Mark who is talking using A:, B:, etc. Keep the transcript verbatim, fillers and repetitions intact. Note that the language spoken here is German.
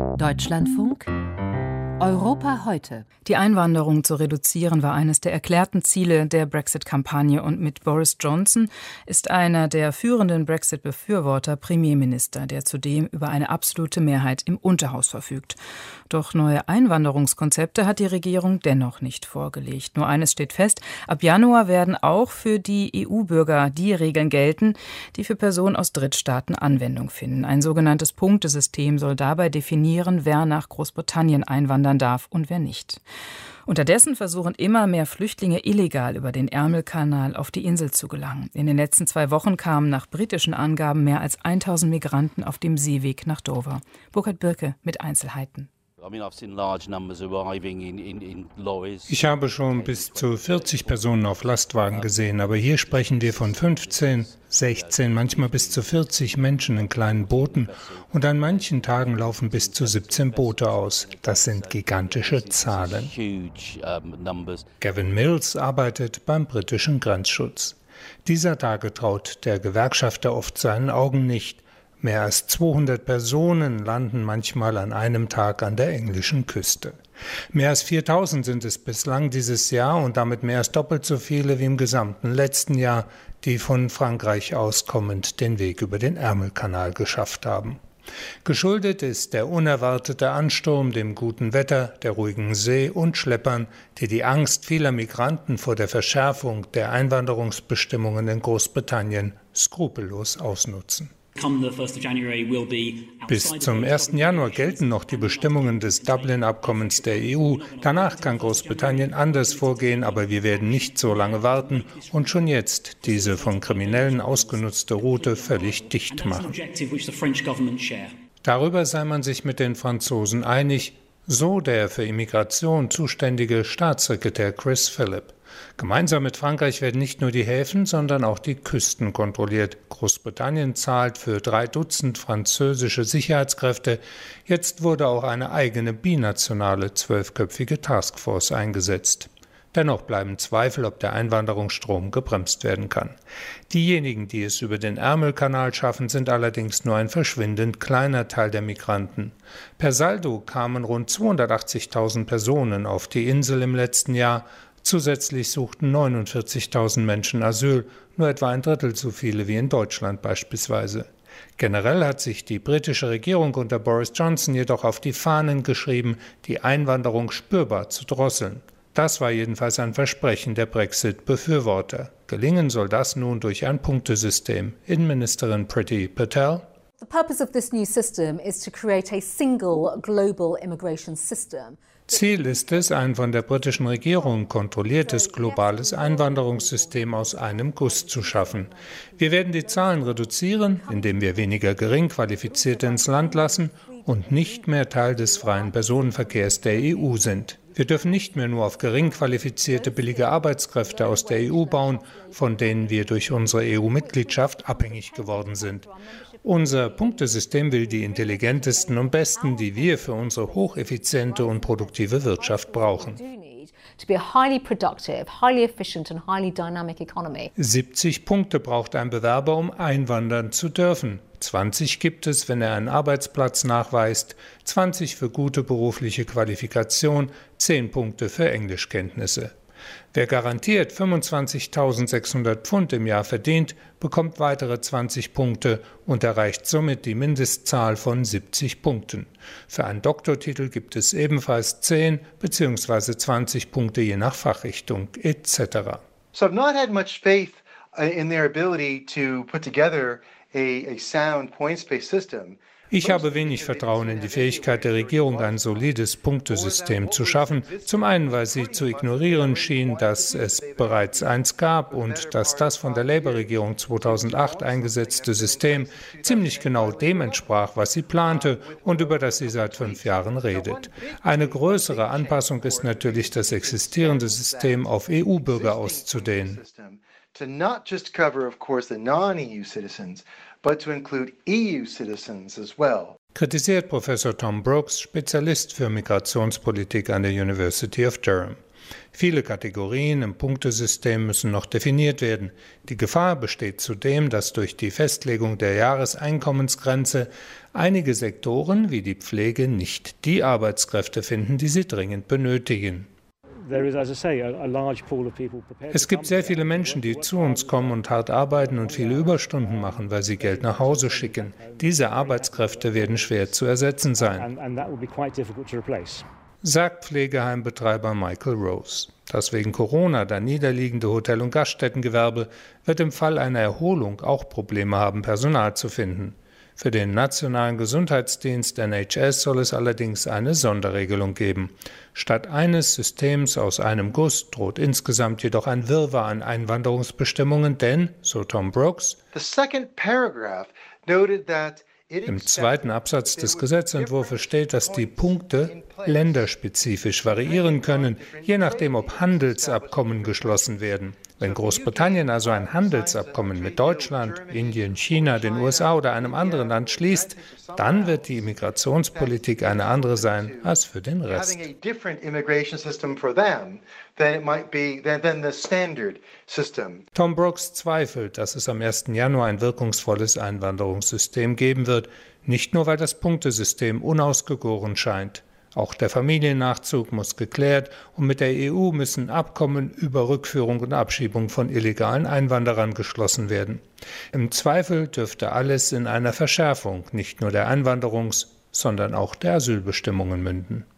A: Deutschlandfunk Europa heute.
B: Die Einwanderung zu reduzieren war eines der erklärten Ziele der Brexit-Kampagne und mit Boris Johnson ist einer der führenden Brexit-Befürworter Premierminister, der zudem über eine absolute Mehrheit im Unterhaus verfügt. Doch neue Einwanderungskonzepte hat die Regierung dennoch nicht vorgelegt. Nur eines steht fest: Ab Januar werden auch für die E U-Bürger die Regeln gelten, die für Personen aus Drittstaaten Anwendung finden. Ein sogenanntes Punktesystem soll dabei definieren, wer nach Großbritannien einwandern darf und wer nicht. Unterdessen versuchen immer mehr Flüchtlinge illegal über den Ärmelkanal auf die Insel zu gelangen. In den letzten zwei Wochen kamen nach britischen Angaben mehr als tausend Migranten auf dem Seeweg nach Dover. Burkhard Birke mit Einzelheiten.
C: Ich habe schon bis zu vierzig Personen auf Lastwagen gesehen, aber hier sprechen wir von fünfzehn, sechzehn, manchmal bis zu vierzig Menschen in kleinen Booten und an manchen Tagen laufen bis zu siebzehn Boote aus. Das sind gigantische Zahlen. Gavin Mills arbeitet beim britischen Grenzschutz. Dieser Tage traut der Gewerkschafter oft seinen Augen nicht. Mehr als zweihundert Personen landen manchmal an einem Tag an der englischen Küste. Mehr als viertausend sind es bislang dieses Jahr und damit mehr als doppelt so viele wie im gesamten letzten Jahr, die von Frankreich aus kommend den Weg über den Ärmelkanal geschafft haben. Geschuldet ist der unerwartete Ansturm dem guten Wetter, der ruhigen See und Schleppern, die die Angst vieler Migranten vor der Verschärfung der Einwanderungsbestimmungen in Großbritannien skrupellos ausnutzen. Bis zum ersten Januar gelten noch die Bestimmungen des Dublin-Abkommens der E U. Danach kann Großbritannien anders vorgehen, aber wir werden nicht so lange warten und schon jetzt diese von Kriminellen ausgenutzte Route völlig dicht machen. Darüber sei man sich mit den Franzosen einig, so der für Immigration zuständige Staatssekretär Chris Philip. Gemeinsam mit Frankreich werden nicht nur die Häfen, sondern auch die Küsten kontrolliert. Großbritannien zahlt für drei Dutzend französische Sicherheitskräfte. Jetzt wurde auch eine eigene binationale zwölfköpfige Taskforce eingesetzt. Dennoch bleiben Zweifel, ob der Einwanderungsstrom gebremst werden kann. Diejenigen, die es über den Ärmelkanal schaffen, sind allerdings nur ein verschwindend kleiner Teil der Migranten. Per Saldo kamen rund zweihundertachtzigtausend Personen auf die Insel im letzten Jahr. Zusätzlich suchten neunundvierzigtausend Menschen Asyl, nur etwa ein Drittel so viele wie in Deutschland beispielsweise. Generell hat sich die britische Regierung unter Boris Johnson jedoch auf die Fahnen geschrieben, die Einwanderung spürbar zu drosseln. Das war jedenfalls ein Versprechen der Brexit-Befürworter. Gelingen soll das nun durch ein Punktesystem. Innenministerin Priti Patel:
D: The purpose of this new system is to create a single global immigration system.
C: Ziel ist es, ein von der britischen Regierung kontrolliertes globales Einwanderungssystem aus einem Guss zu schaffen. Wir werden die Zahlen reduzieren, indem wir weniger Geringqualifizierte ins Land lassen und nicht mehr Teil des freien Personenverkehrs der E U sind. Wir dürfen nicht mehr nur auf geringqualifizierte billige Arbeitskräfte aus der E U bauen, von denen wir durch unsere E U-Mitgliedschaft abhängig geworden sind. Unser Punktesystem will die intelligentesten und besten, die wir für unsere hocheffiziente und produktive Wirtschaft brauchen. siebzig Punkte braucht ein Bewerber, um einwandern zu dürfen. zwanzig gibt es, wenn er einen Arbeitsplatz nachweist, zwanzig für gute berufliche Qualifikation, zehn Punkte für Englischkenntnisse. Wer garantiert fünfundzwanzigtausendsechshundert Pfund im Jahr verdient, bekommt weitere zwanzig Punkte und erreicht somit die Mindestzahl von siebzig Punkten. Für einen Doktortitel gibt es ebenfalls zehn bzw. zwanzig Punkte je nach Fachrichtung et cetera.
E: So I've not had much faith in their ability to put together a, a sound points-based system.
C: Ich habe wenig Vertrauen in die Fähigkeit der Regierung, ein solides Punktesystem zu schaffen. Zum einen, weil sie zu ignorieren schien, dass es bereits eins gab und dass das von der Labour-Regierung zweitausendacht eingesetzte System ziemlich genau dem entsprach, was sie plante und über das sie seit fünf Jahren redet. Eine größere Anpassung ist natürlich, das existierende System auf E U-Bürger auszudehnen.
E: To not just cover, of course, the non-E U citizens, but to include E U citizens as well.
C: Kritisiert Professor Tom Brooks, Spezialist für Migrationspolitik an der University of Durham. Viele Kategorien im Punktesystem müssen noch definiert werden. Die Gefahr besteht zudem, dass durch die Festlegung der Jahreseinkommensgrenze einige Sektoren wie die Pflege nicht die Arbeitskräfte finden, die sie dringend benötigen. Es gibt sehr viele Menschen, die zu uns kommen und hart arbeiten und viele Überstunden machen, weil sie Geld nach Hause schicken. Diese Arbeitskräfte werden schwer zu ersetzen sein, sagt Pflegeheimbetreiber Michael Rose. Das wegen Corona da niederliegende Hotel- und Gaststättengewerbe wird im Fall einer Erholung auch Probleme haben, Personal zu finden. Für den Nationalen Gesundheitsdienst N H S soll es allerdings eine Sonderregelung geben. Statt eines Systems aus einem Guss droht insgesamt jedoch ein Wirrwarr an Einwanderungsbestimmungen, denn, so Tom Brooks,
E: The second paragraph noted that
C: im zweiten Absatz des Gesetzentwurfs steht, dass die Punkte länderspezifisch variieren können, je nachdem, ob Handelsabkommen geschlossen werden. Wenn Großbritannien also ein Handelsabkommen mit Deutschland, Indien, China, den U S A oder einem anderen Land schließt, dann wird die Immigrationspolitik eine andere sein als für den Rest. Tom Brooks zweifelt, dass es am ersten Januar ein wirkungsvolles Einwanderungssystem geben wird, nicht nur weil das Punktesystem unausgegoren scheint. Auch der Familiennachzug muss geklärt und mit der E U müssen Abkommen über Rückführung und Abschiebung von illegalen Einwanderern geschlossen werden. Im Zweifel dürfte alles in einer Verschärfung nicht nur der Einwanderungs-, sondern auch der Asylbestimmungen münden.